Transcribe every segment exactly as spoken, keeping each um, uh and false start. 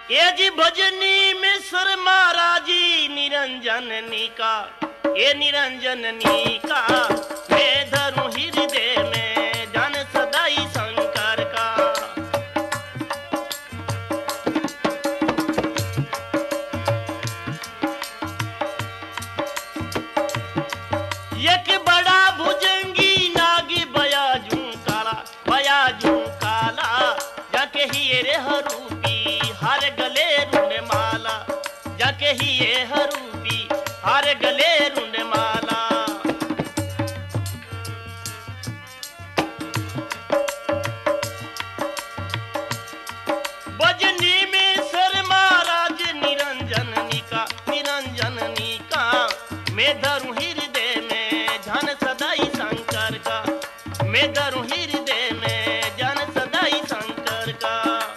ये जी भजनी में सुर महाराजी निरंजन नीका, ये निरंजन नीका मैं धरूं हृदय में जान सदाई शंकर का। एक बड़ा भुजंगी नागी बयाजू काला, बयाजू काला जाके ही रे हरूपी हर गले रुंड माला, जाके ही ये हरूपी हर गले रुंड माला। भजनी में सर महाराज निरंजन नीका, निरंजन नीका मैं धरूं हृदय में ध्यान सदाई शंकर का, मैं धरूं हृदय में ध्यान सदाई शंकर का।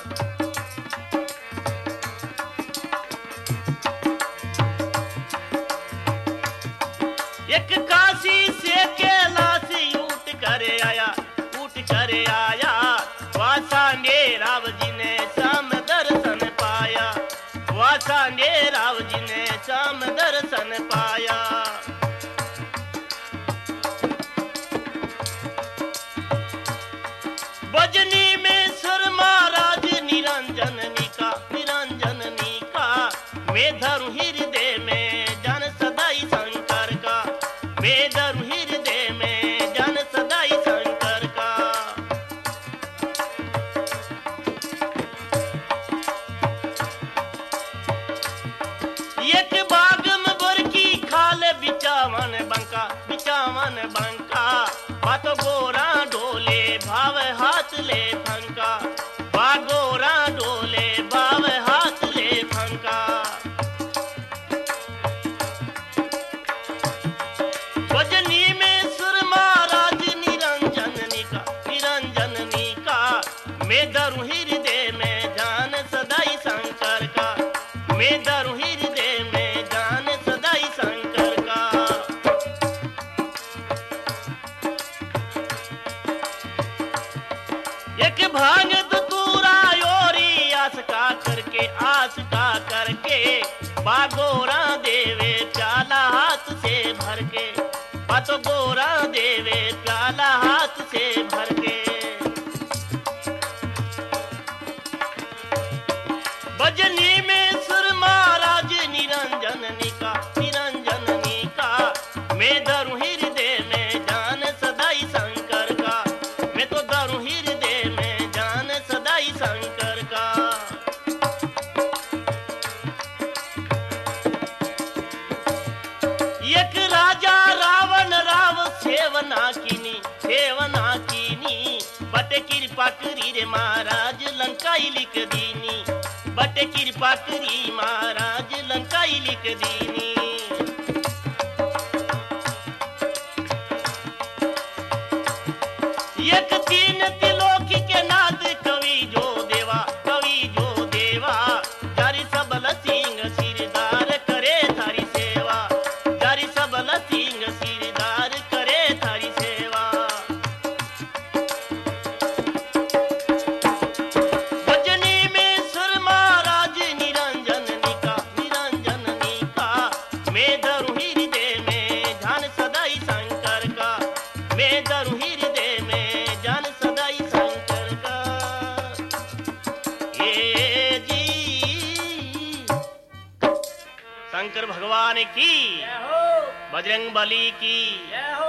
एक काशी से कैलाश उठ कर आया, उठ कर आया वासाने राव जी ने शाम दर्शन पाया, वासाने राव जी ने शाम दर्शन पाया। भजनी में सुर महाराज निरंजन नीका, निरंजन नीका मैं धरूं हृदय में जान सदाई शंकर का, मैं धरूं हृदय में जान सदाई शंकर का। एक बागम बर की खाल बिचावन बंका, बिचावन बंका बात गोरा डोले भाव हाथ ले फंका, बा गोरा डोले भाव हाथ ले फंका। भजनी में सुर महाराज निरंजन नीका, निरंजन नीका मैं धरूं हृदय में जान सदाई शंकर का, मैं धरूं हृदय में जान सदाई शंकर का। एक भांग दूरा योरी आस का करके, आस का करके बागोरा देवे प्याला हाथ से भर के, बातो गोरा देवे प्याला हाथ से भर के। भजनी में सुर महाराज निरंजन नीका, निरंजन नीका मैं धरूं हृदय में जान सदाई शंकर का, मैं तो धरूं हृदय में जान सदाई शंकर का। एक राजा रावण राव सेवना कीनी, सेवना कीनी बटे कृपा करी रे महाराज लंकाई लिख दीनी, बटे कृपा करी महाराज लंकाई लिख दीनी। एक तीन तिलोकी के नाथ कवि जो देवा, कवि जो देवा जारी सबल सिंह सिरदार करे थारी सेवा, जारी सबल सिंह सिरदार करे थारी सेवा। भजनी में सुर महाराज निरंजन नीका, निरंजन नीका मैं धरूं हृदय में ध्यान सदाई शंकर का, मैं धरूं हृदय में ध्यान सदाई शंकर का। ये जी शंकर भगवान की, बजरंग बली की।